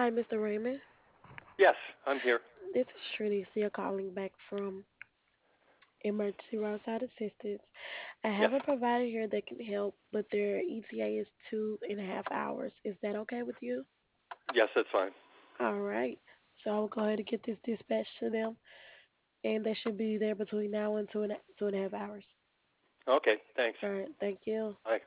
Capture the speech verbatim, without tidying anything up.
Hi, mister Raymond. Yes, I'm here. This is Trinicia calling back from Emergency Roadside Assistance. I Yes. have a provider here that can help, but their E T A is two and a half hours. Is that okay with you? Yes, that's fine. All right. So I will go ahead and get this dispatched to them, and they should be there between now and two and a, two and a half hours. Okay, thanks. All right. Thank you. Bye.